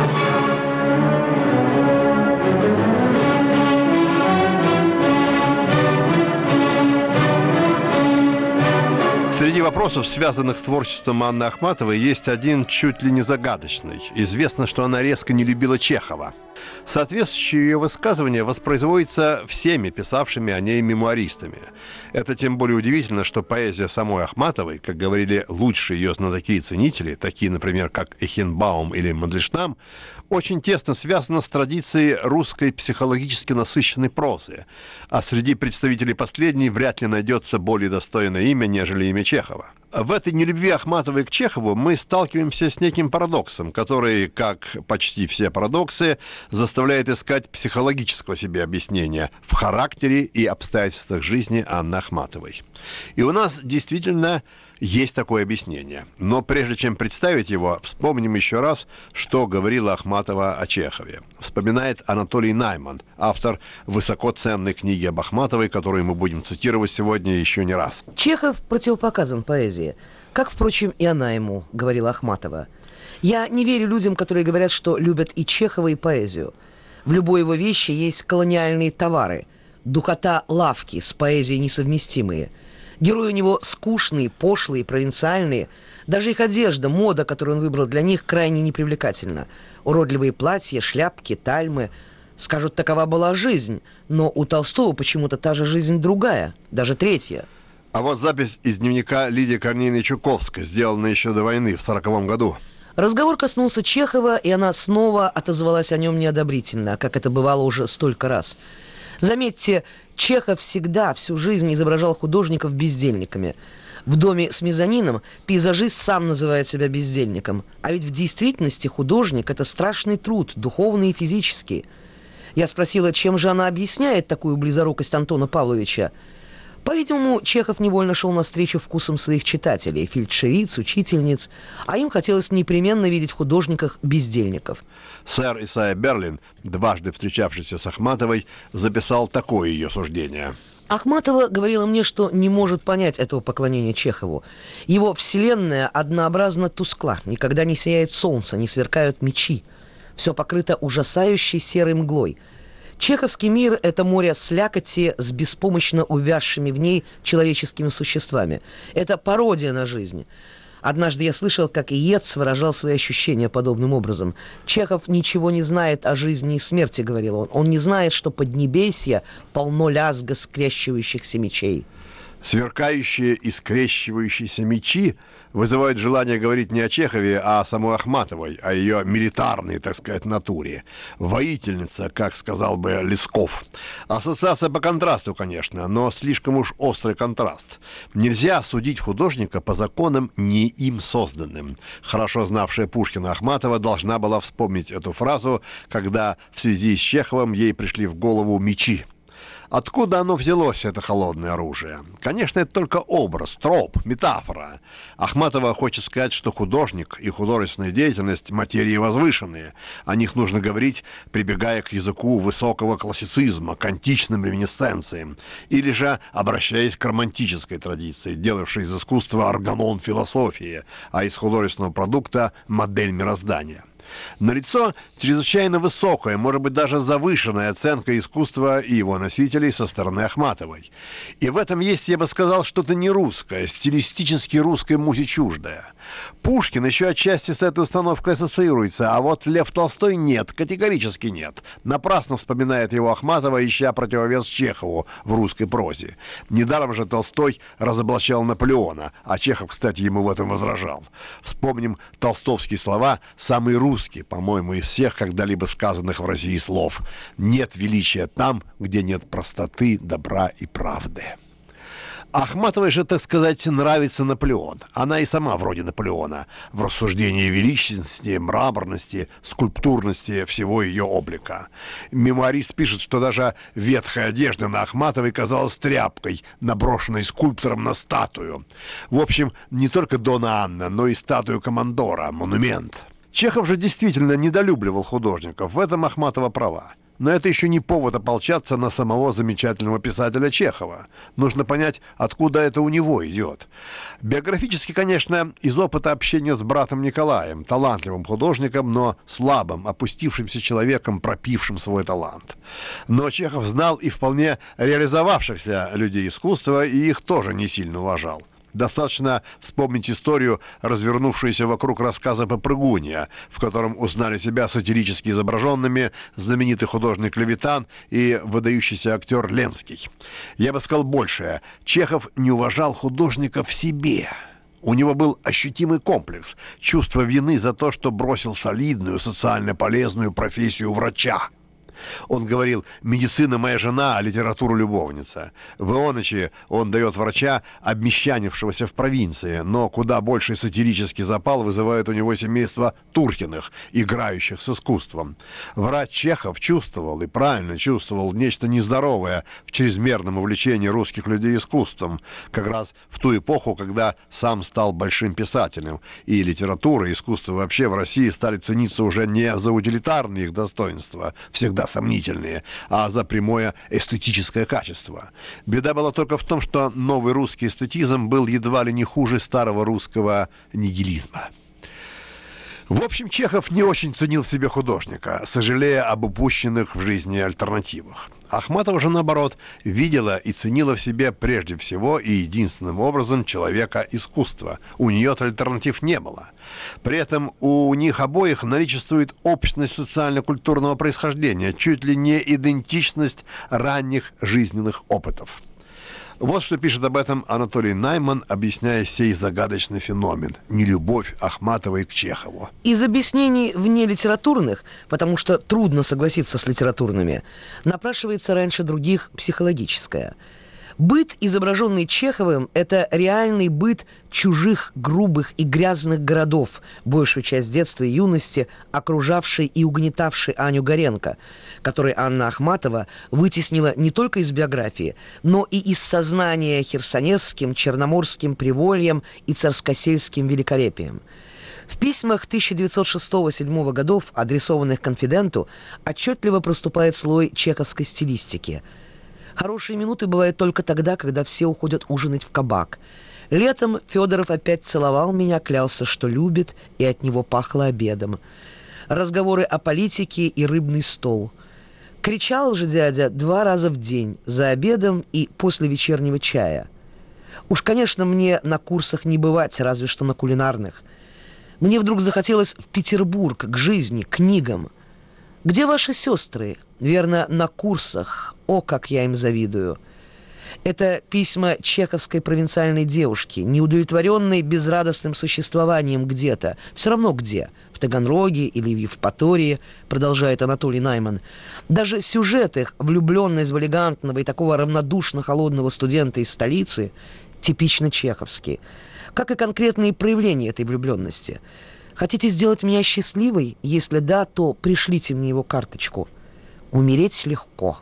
Среди вопросов, связанных с творчеством Анны Ахматовой, есть один чуть ли не загадочный. Известно, что она резко не любила Чехова. Соответствующее ее высказывание воспроизводится всеми писавшими о ней мемуаристами. Это тем более удивительно, что поэзия самой Ахматовой, как говорили лучшие ее знатоки и ценители, такие, например, как Эхенбаум или Мандельштам, очень тесно связана с традицией русской психологически насыщенной прозы. А среди представителей последней вряд ли найдется более достойное имя, нежели имя Чехова. В этой нелюбви Ахматовой к Чехову мы сталкиваемся с неким парадоксом, который, как почти все парадоксы, заставляет искать психологического себе объяснения в характере и обстоятельствах жизни Анны Ахматовой. И у нас действительно есть такое объяснение. Но прежде чем представить его, вспомним еще раз, что говорила Ахматова о Чехове. Вспоминает Анатолий Найман, автор высокоценной книги об Ахматовой, которую мы будем цитировать сегодня еще не раз. Чехов противопоказан поэзии, как, впрочем, и она ему, говорила Ахматова. Я не верю людям, которые говорят, что любят и Чехова, и поэзию. В любой его вещи есть колониальные товары, духота лавки с поэзией несовместимые. Герои у него скучные, пошлые, провинциальные. Даже их одежда, мода, которую он выбрал для них, крайне непривлекательна. Уродливые платья, шляпки, тальмы. Скажут, такова была жизнь. Но у Толстого почему-то та же жизнь другая, даже третья. А вот запись из дневника Лидии Корнеевны Чуковской, сделанная еще до войны, в сороковом году. Разговор коснулся Чехова, и она снова отозвалась о нем неодобрительно, как это бывало уже столько раз. Заметьте, Чехов всегда, всю жизнь изображал художников бездельниками. В «Доме с мезонином» пейзажист сам называет себя бездельником. А ведь в действительности художник – это страшный труд, духовный и физический. Я спросила, чем же она объясняет такую близорукость Антона Павловича. По-видимому, Чехов невольно шел навстречу вкусам своих читателей, фельдшериц, учительниц, а им хотелось непременно видеть в художниках бездельников. Сэр Исайя Берлин, дважды встречавшийся с Ахматовой, записал такое ее суждение. Ахматова говорила мне, что не может понять этого поклонения Чехову. Его вселенная однообразно тускла, никогда не сияет солнце, не сверкают мечи. Все покрыто ужасающей серой мглой. Чеховский мир – это море слякоти с беспомощно увязшими в ней человеческими существами. Это пародия на жизнь. Однажды я слышал, как Иец выражал свои ощущения подобным образом. «Чехов ничего не знает о жизни и смерти», — говорил он. «Он не знает, что поднебесье полно лязга скрещивающихся мечей». Сверкающие и скрещивающиеся мечи вызывают желание говорить не о Чехове, а о самой Ахматовой, о ее милитарной, так сказать, натуре. Воительница, как сказал бы Лесков. Ассоциация по контрасту, конечно, но слишком уж острый контраст. Нельзя судить художника по законам не им созданным. Хорошо знавшая Пушкина Ахматова должна была вспомнить эту фразу, когда в связи с Чеховым ей пришли в голову мечи. Откуда оно взялось, это холодное оружие? Конечно, это только образ, троп, метафора. Ахматова хочет сказать, что художник и художественная деятельность – материи возвышенные. О них нужно говорить, прибегая к языку высокого классицизма, к античным реминисценциям, или же обращаясь к романтической традиции, делавшей из искусства органон философии, а из художественного продукта – модель мироздания. Налицо чрезвычайно высокая, может быть, даже завышенная оценка искусства и его носителей со стороны Ахматовой. И в этом есть, я бы сказал, что-то не русское, стилистически русской музе чуждое. Пушкин еще отчасти с этой установкой ассоциируется, а вот Лев Толстой нет, категорически нет. Напрасно вспоминает его Ахматова, ища противовес Чехову в русской прозе. Недаром же Толстой разоблачал Наполеона, а Чехов, кстати, ему в этом возражал. Вспомним толстовские слова «самый русский», по-моему, из всех когда-либо сказанных в России слов. Нет величия там, где нет простоты, добра и правды. Ахматовой же, так сказать, нравится Наполеон. Она и сама вроде Наполеона в рассуждении величественности, мраморности, скульптурности всего ее облика. Мемуарист пишет, что даже ветхая одежда на Ахматовой казалась тряпкой, наброшенной скульптором на статую. В общем, не только Дона Анна, но и статую командора, монумент. Чехов же действительно недолюбливал художников, в этом Ахматова права. Но это еще не повод ополчаться на самого замечательного писателя Чехова. Нужно понять, откуда это у него идет. Биографически, конечно, из опыта общения с братом Николаем, талантливым художником, но слабым, опустившимся человеком, пропившим свой талант. Но Чехов знал и вполне реализовавшихся людей искусства, и их тоже не сильно уважал. Достаточно вспомнить историю, развернувшуюся вокруг рассказа «Попрыгунья», в котором узнали себя сатирически изображенными знаменитый художник Левитан и выдающийся актер Ленский. Я бы сказал большее. Чехов не уважал художника в себе. У него был ощутимый комплекс, чувство вины за то, что бросил солидную, социально полезную профессию врача. Он говорил: «Медицина моя жена, а литература любовница». В Ионыче он дает врача, обмещанившегося в провинции, но куда больший сатирический запал вызывает у него семейство Туркиных, играющих с искусством. Врач Чехов чувствовал, и правильно чувствовал, нечто нездоровое в чрезмерном увлечении русских людей искусством, как раз в ту эпоху, когда сам стал большим писателем, и литература и искусство вообще в России стали цениться уже не за утилитарные их достоинства, всегда сомнительные, а за прямое эстетическое качество. Беда была только в том, что новый русский эстетизм был едва ли не хуже старого русского нигилизма. В общем, Чехов не очень ценил в себе художника, сожалея об упущенных в жизни альтернативах. Ахматова же, наоборот, видела и ценила в себе прежде всего и единственным образом человека искусства. У нее-то альтернатив не было. При этом у них обоих наличествует общность социально-культурного происхождения, чуть ли не идентичность ранних жизненных опытов. Вот что пишет об этом Анатолий Найман, объясняя сей загадочный феномен – нелюбовь Ахматовой к Чехову. Из объяснений вне литературных, потому что трудно согласиться с литературными, напрашивается раньше других психологическое. Быт, изображенный Чеховым, это реальный быт чужих, грубых и грязных городов, большую часть детства и юности окружавшей и угнетавшей Аню Горенко, которой Анна Ахматова вытеснила не только из биографии, но и из сознания херсонесским, черноморским привольем и царскосельским великолепием. В письмах тысяча девятьсот шестого — седьмого годов, адресованных конфиденту, отчетливо проступает слой чеховской стилистики. Хорошие минуты бывают только тогда, когда все уходят ужинать в кабак. Летом Федоров опять целовал меня, клялся, что любит, и от него пахло обедом. Разговоры о политике и рыбный стол. Кричал же дядя два раза в день, за обедом и после вечернего чая. Уж, конечно, мне на курсах не бывать, разве что на кулинарных. Мне вдруг захотелось в Петербург, к жизни, к книгам. Где ваши сестры? Верно, на курсах. О, как я им завидую. Это письма чеховской провинциальной девушки, неудовлетворенной безрадостным существованием где-то. Все равно где. В Таганроге или в Евпатории, продолжает Анатолий Найман. Даже сюжет их, влюбленность в элегантного и такого равнодушно-холодного студента из столицы, типично чеховский. Как и конкретные проявления этой влюбленности. Хотите сделать меня счастливой? Если да, то пришлите мне его карточку. Умереть легко.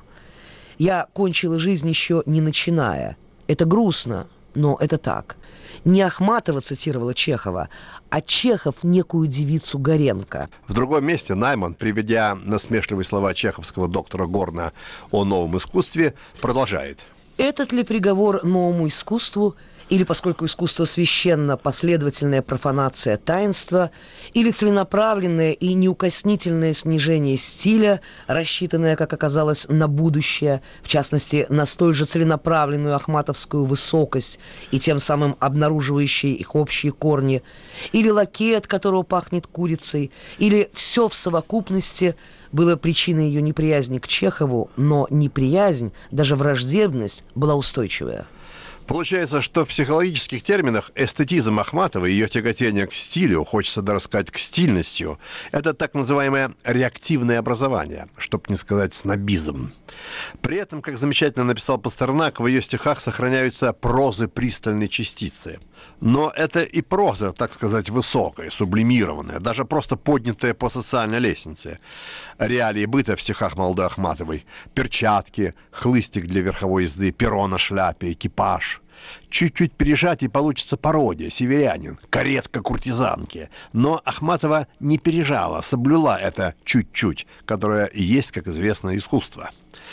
Я кончила жизнь еще не начиная. Это грустно, но это так. Не Ахматова цитировала Чехова, а Чехов некую девицу Горенко. В другом месте Найман, приведя насмешливые слова чеховского доктора Горна о новом искусстве, продолжает. Этот ли приговор новому искусству, или, поскольку искусство священно, последовательная профанация таинства, или целенаправленное и неукоснительное снижение стиля, рассчитанное, как оказалось, на будущее, в частности, на столь же целенаправленную ахматовскую высокость и тем самым обнаруживающие их общие корни, или лакей, от которого пахнет курицей, или все в совокупности было причиной ее неприязни к Чехову, но неприязнь, даже враждебность, была устойчивая. Получается, что в психологических терминах эстетизм Ахматовой и ее тяготение к стилю, хочется даже сказать к стильностью, это так называемое реактивное образование, чтобы не сказать снобизм. При этом, как замечательно написал Пастернак, в ее стихах сохраняются прозы пристальной частицы. Но это и проза, так сказать, высокая, сублимированная, даже просто поднятая по социальной лестнице. Реалии быта в стихах молодой Ахматовой: перчатки, хлыстик для верховой езды, перо на шляпе, экипаж. Чуть-чуть пережать, и получится пародия, северянин, каретка куртизанки. Но Ахматова не пережала, соблюла это чуть-чуть, которое и есть, как известно, искусство.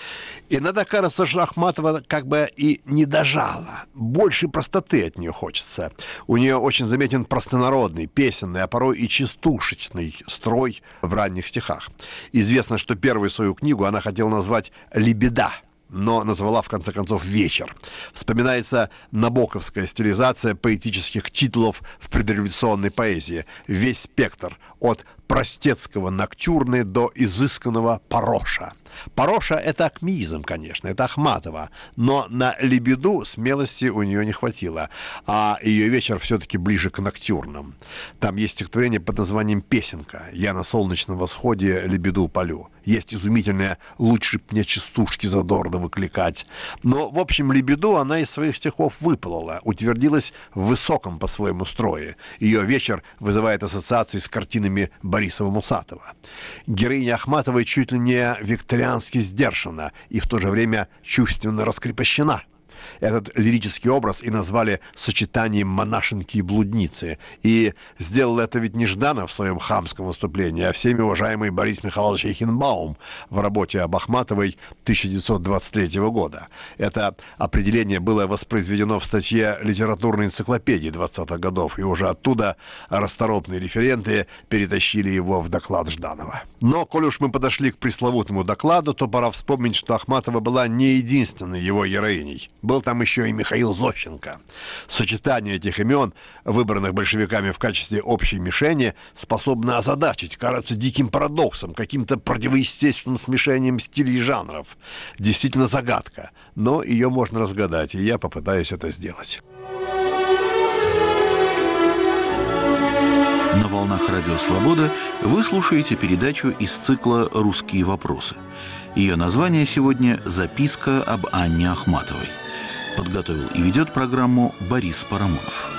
Иногда кажется, что Ахматова как бы и не дожала. Больше простоты от нее хочется. У нее очень заметен простонародный, песенный, а порой и частушечный строй в ранних стихах. Известно, что первую свою книгу она хотела назвать «Лебеда», но назвала в конце концов «Вечер». Вспоминается набоковская стилизация поэтических титулов в предреволюционной поэзии. Весь спектр от простецкого ноктюрны до изысканного Пароша. Пароша — это акмеизм, конечно, это Ахматова, но на лебеду смелости у нее не хватило, а ее вечер все-таки ближе к ноктюрнам. Там есть стихотворение под названием «Песенка». «Я на солнечном восходе лебеду полю». Есть изумительное «Лучше б мне частушки задорно выкликать». Но, в общем, лебеду она из своих стихов выплыла, утвердилась в высоком по-своему строе. Ее вечер вызывает ассоциации с картинами Борисова-Мусатова. Героиня Ахматовой чуть ли не викториански сдержана и в то же время чувственно раскрепощена. Этот лирический образ и назвали сочетанием монашенки и блудницы. И сделал это ведь не Жданов в своем хамском выступлении, а всеми уважаемый Борис Михайлович Эйхенбаум в работе об Ахматовой тысяча девятьсот двадцать третьего года. Это определение было воспроизведено в статье литературной энциклопедии двадцатых годов, и уже оттуда расторопные референты перетащили его в доклад Жданова. Но, коль уж мы подошли к пресловутому докладу, то пора вспомнить, что Ахматова была не единственной его героиней. Был там еще и Михаил Зощенко. Сочетание этих имен, выбранных большевиками в качестве общей мишени, способно озадачить, кажется диким парадоксом, каким-то противоестественным смешением стилей и жанров. Действительно загадка, но ее можно разгадать, и я попытаюсь это сделать. На волнах Радио Свобода вы слушаете передачу из цикла «Русские вопросы». Ее название сегодня «Записка об Анне Ахматовой». Подготовил и ведет программу Борис Парамонов.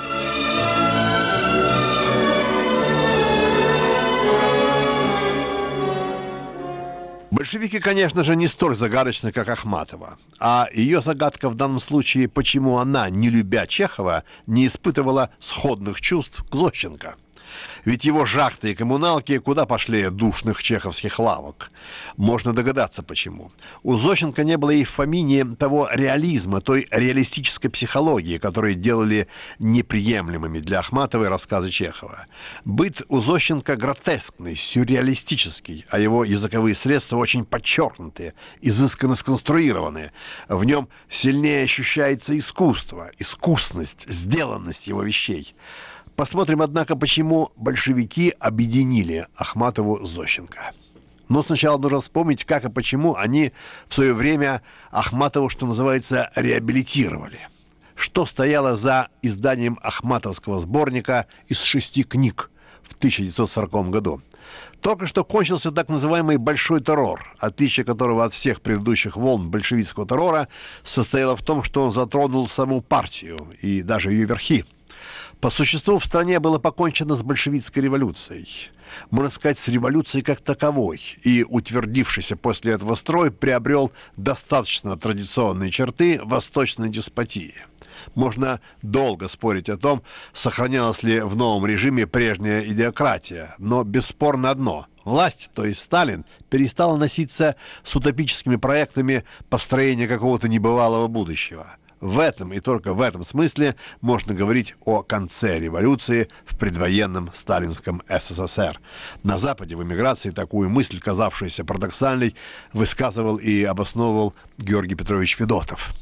Большевики, конечно же, не столь загадочны, как Ахматова. А ее загадка в данном случае, почему она, не любя Чехова, не испытывала сходных чувств к Зощенко. Ведь его жахты и коммуналки куда пошлее душных чеховских лавок. Можно догадаться, почему. У Зощенко не было и в помине того реализма, той реалистической психологии, которые делали неприемлемыми для Ахматовой рассказы Чехова. Быт у Зощенко гротескный, сюрреалистический, а его языковые средства очень подчеркнутые, изысканно сконструированные. В нем сильнее ощущается искусство, искусность, сделанность его вещей. Посмотрим, однако, почему большевики объединили Ахматову с Зощенко. Но сначала нужно вспомнить, как и почему они в свое время Ахматову, что называется, реабилитировали. Что стояло за изданием ахматовского сборника из шести книг в тысяча девятьсот сороковом году. Только что кончился так называемый «большой террор», отличие которого от всех предыдущих волн большевистского террора состояло в том, что он затронул саму партию и даже ее верхи. По существу в стране было покончено с большевистской революцией. Можно сказать, с революцией как таковой. И утвердившийся после этого строй приобрел достаточно традиционные черты восточной деспотии. Можно долго спорить о том, сохранялась ли в новом режиме прежняя идеократия. Но бесспорно одно. Власть, то есть Сталин, перестала носиться с утопическими проектами построения какого-то небывалого будущего. В этом и только в этом смысле можно говорить о конце революции в предвоенном сталинском СССР. На Западе в эмиграции такую мысль, казавшуюся парадоксальной, высказывал и обосновывал Георгий Петрович Федотов.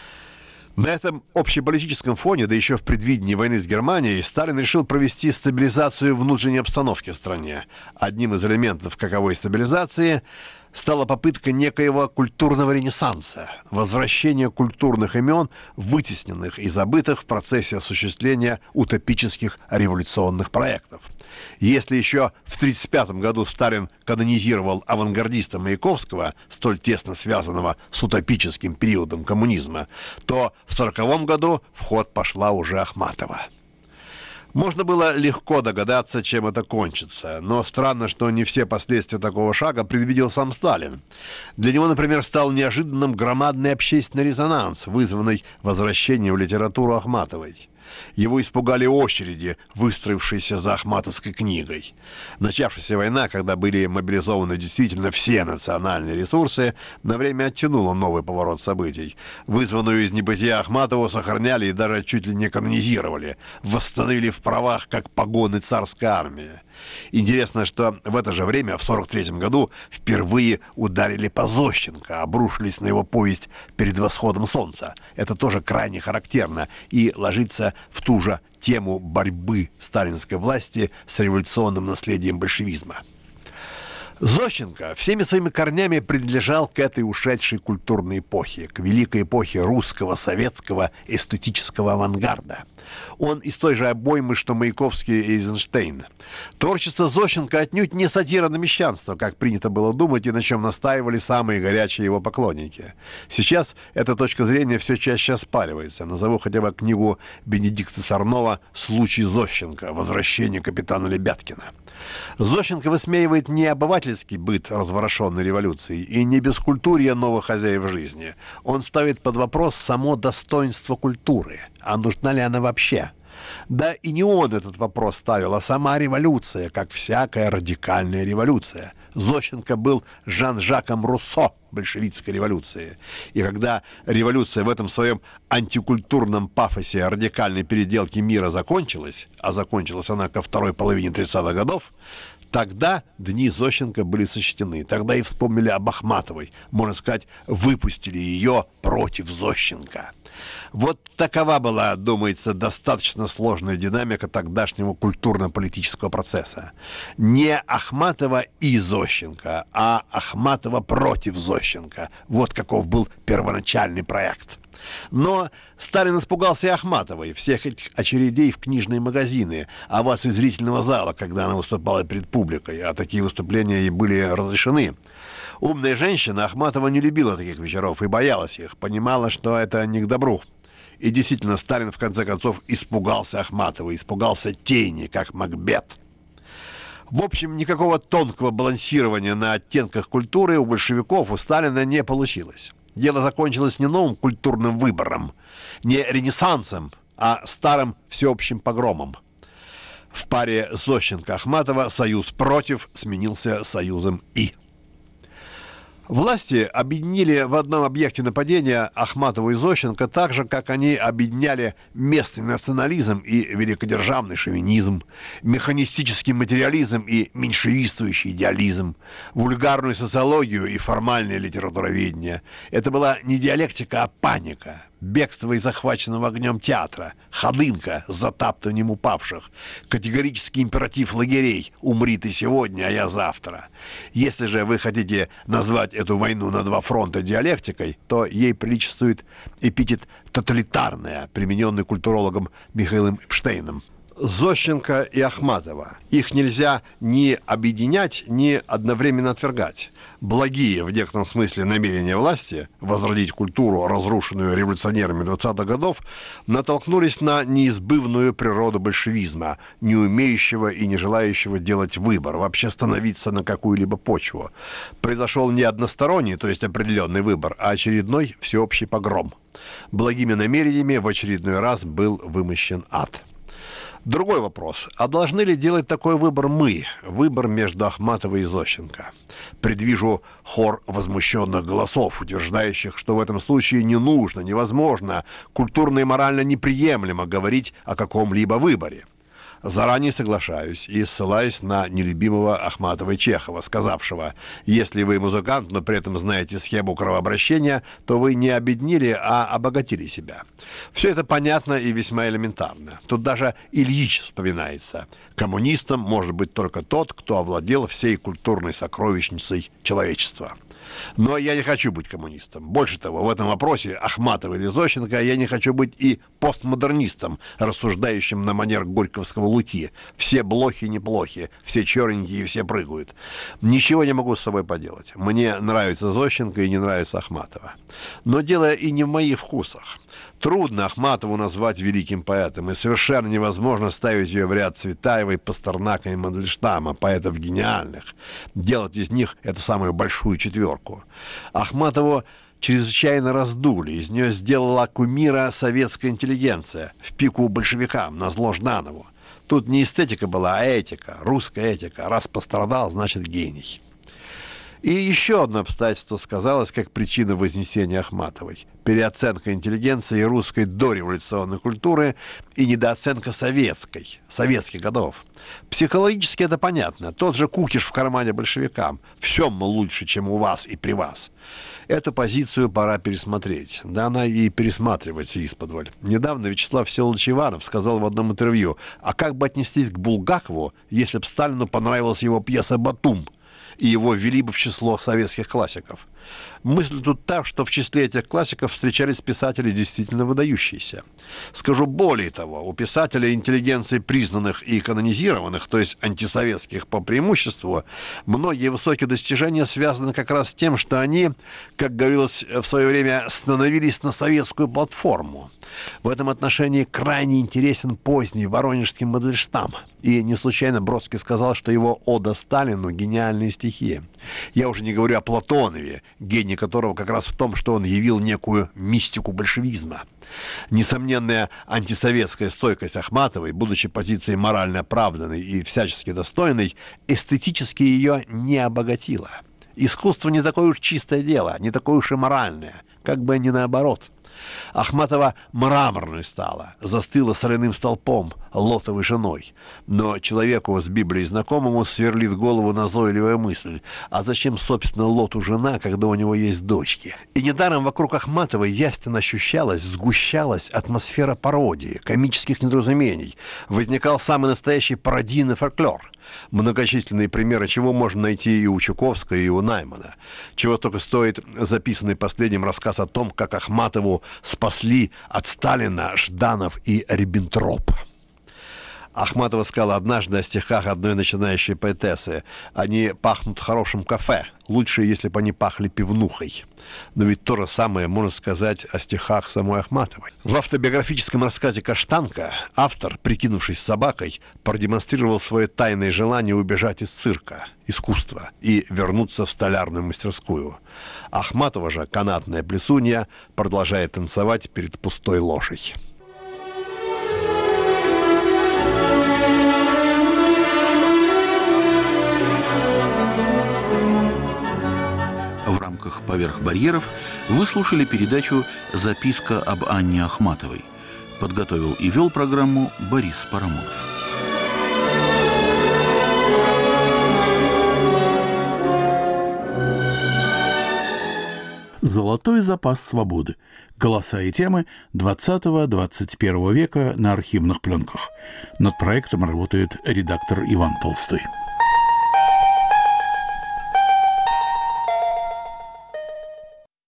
На этом общеполитическом фоне, да еще в предвидении войны с Германией, Сталин решил провести стабилизацию внутренней обстановки в стране. Одним из элементов каковой стабилизации стала попытка некоего культурного ренессанса, возвращения культурных имен, вытесненных и забытых в процессе осуществления утопических революционных проектов. Если еще в тысяча девятьсот тридцать пятом году Сталин канонизировал авангардиста Маяковского, столь тесно связанного с утопическим периодом коммунизма, то в сороковом году в ход пошла уже Ахматова. Можно было легко догадаться, чем это кончится, но странно, что не все последствия такого шага предвидел сам Сталин. Для него, например, стал неожиданным громадный общественный резонанс, вызванный возвращением в литературу Ахматовой. Его испугали очереди, выстроившиеся за ахматовской книгой. Начавшаяся война, когда были мобилизованы действительно все национальные ресурсы, на время оттянула новый поворот событий. Вызванную из небытия Ахматову сохраняли и даже чуть ли не канонизировали, восстановили в правах как погоны царской армии. Интересно, что в это же время, в сорок третьем году, впервые ударили по Зощенко, обрушились на его повесть «Перед восходом солнца». Это тоже крайне характерно и ложится в ту же тему борьбы сталинской власти с революционным наследием большевизма. Зощенко всеми своими корнями принадлежал к этой ушедшей культурной эпохе, к великой эпохе русского, советского, эстетического авангарда. Он из той же обоймы, что Маяковский и Эйзенштейн. Творчество Зощенко отнюдь не сатира на мещанство, как принято было думать и на чем настаивали самые горячие его поклонники. Сейчас эта точка зрения все чаще оспаривается. Назову хотя бы книгу Бенедикта Сорнова «Случай Зощенко. Возвращение капитана Лебяткина». Зощенко высмеивает не обывательский быт разворошенной революции и не бескультурье новых хозяев жизни. Он ставит под вопрос само достоинство культуры. А нужна ли она вообще? Да и не он этот вопрос ставил, а сама революция, как всякая радикальная революция. Зощенко был Жан-Жаком Руссо большевистской революции. И когда революция в этом своем антикультурном пафосе радикальной переделки мира закончилась, а закончилась она ко второй половине тридцатых годов, тогда дни Зощенко были сочтены. Тогда и вспомнили об Ахматовой. Можно сказать, выпустили ее против Зощенко. Вот такова была, думается, достаточно сложная динамика тогдашнего культурно-политического процесса. Не Ахматова и Зощенко, а Ахматова против Зощенко. Вот каков был первоначальный проект. Но Сталин испугался и Ахматовой, всех этих очередей в книжные магазины, оваций из зрительного зала, когда она выступала перед публикой, а такие выступления ей были разрешены. Умная женщина Ахматова не любила таких вечеров и боялась их, понимала, что это не к добру. И действительно, Сталин в конце концов испугался Ахматовой, испугался тени, как Макбет. В общем, никакого тонкого балансирования на оттенках культуры у большевиков, у Сталина не получилось. Дело закончилось не новым культурным выбором, не ренессансом, а старым всеобщим погромом. В паре Зощенко-Ахматова союз «против» сменился союзом «и». Власти объединили в одном объекте нападения Ахматову и Зощенко так же, как они объединяли местный национализм и великодержавный шовинизм, механистический материализм и меньшевистующий идеализм, вульгарную социологию и формальное литературоведение. Это была не диалектика, а паника. Бегство из захваченного огнем театра, ходынка с затаптыванием упавших, категорический императив лагерей «умри ты сегодня, а я завтра». Если же вы хотите назвать эту войну на два фронта диалектикой, то ей приличествует эпитет «тоталитарная», примененный культурологом Михаилом Эпштейном. Зощенко и Ахматова. Их нельзя ни объединять, ни одновременно отвергать. Благие, в некотором смысле, намерения власти возродить культуру, разрушенную революционерами двадцатых годов, натолкнулись на неизбывную природу большевизма, не умеющего и не желающего делать выбор, вообще становиться на какую-либо почву. Произошел не односторонний, то есть определенный выбор, а очередной всеобщий погром. Благими намерениями в очередной раз был вымощен ад. Другой вопрос. А должны ли делать такой выбор мы? Выбор между Ахматовой и Зощенко. Предвижу хор возмущенных голосов, утверждающих, что в этом случае не нужно, невозможно, культурно и морально неприемлемо говорить о каком-либо выборе. Заранее соглашаюсь и ссылаюсь на нелюбимого Ахматова и Чехова, сказавшего: «Если вы музыкант, но при этом знаете схему кровообращения, то вы не обеднили, а обогатили себя». Все это понятно и весьма элементарно. Тут даже Ильич вспоминается. Коммунистом может быть только тот, кто овладел всей культурной сокровищницей человечества. Но я не хочу быть коммунистом. Больше того, в этом вопросе Ахматова или Зощенко я не хочу быть и постмодернистом, рассуждающим на манер горьковского Луки. Все блохи неплохи, все черненькие и все прыгают. Ничего не могу с собой поделать. Мне нравится Зощенко и не нравится Ахматова. Но дело и не в моих вкусах. Трудно Ахматову назвать великим поэтом, и совершенно невозможно ставить ее в ряд Цветаевой, Пастернака и Мандельштама, поэтов гениальных, делать из них эту самую большую четверку. Ахматову чрезвычайно раздули, из нее сделала кумира советская интеллигенция, в пику большевикам, назло Жданову. Тут не эстетика была, а этика, русская этика. Раз пострадал, значит гений. И еще одно обстоятельство сказалось как причина вознесения Ахматовой. Переоценка интеллигенции и русской дореволюционной культуры и недооценка советской, советских годов. Психологически это понятно. Тот же кукиш в кармане большевикам. Все, мол, лучше, чем у вас и при вас. Эту позицию пора пересмотреть. Да она и пересматривается исподволь. Недавно Вячеслав Всеволодович Иванов сказал в одном интервью: а как бы отнестись к Булгакову, если бы Сталину понравилась его пьеса «Батум», и его ввели бы в число советских классиков? Мысль тут та, что в числе этих классиков встречались писатели действительно выдающиеся. Скажу более того, у писателей интеллигенции признанных и канонизированных, то есть антисоветских по преимуществу, многие высокие достижения связаны как раз с тем, что они, как говорилось в свое время, становились на советскую платформу. В этом отношении крайне интересен поздний воронежский Мандельштам. И не случайно Бродский сказал, что его «Ода Сталину» — гениальные стихи. Я уже не говорю о Платонове, гений которого как раз в том, что он явил некую мистику большевизма. Несомненная антисоветская стойкость Ахматовой, будучи позицией морально оправданной и всячески достойной, эстетически ее не обогатила. Искусство не такое уж чистое дело, не такое уж и моральное, как бы не наоборот. Ахматова мраморной стала, застыла соляным столпом, Лотовой женой. Но человеку с Библией знакомому сверлит голову назойливая мысль: а зачем, собственно, Лоту жена, когда у него есть дочки? И недаром вокруг Ахматовой ясно ощущалась, сгущалась атмосфера пародии, комических недоразумений. Возникал самый настоящий пародийный фольклор. Многочисленные примеры чего можно найти и у Чуковского, и у Наймана. Чего только стоит записанный последним рассказ о том, как Ахматову спасли от Сталина Жданов и Риббентроп. Ахматова сказала однажды о стихах одной начинающей поэтессы: «Они пахнут хорошим кафе, лучше, если бы они пахли пивнухой». Но ведь то же самое можно сказать о стихах самой Ахматовой. В автобиографическом рассказе «Каштанка» автор, прикинувшись собакой, продемонстрировал свое тайное желание убежать из цирка, искусства, и вернуться в столярную мастерскую. Ахматова же, канатная плесунья, продолжает танцевать перед пустой ложей. рамках «Поверх барьеров» вы слушали передачу «Записка об Анне Ахматовой». Подготовил и вел программу Борис Парамонов. Золотой запас свободы. Голоса и темы двадцатого-двадцать первого века на архивных пленках. Над проектом работает редактор Иван Толстой.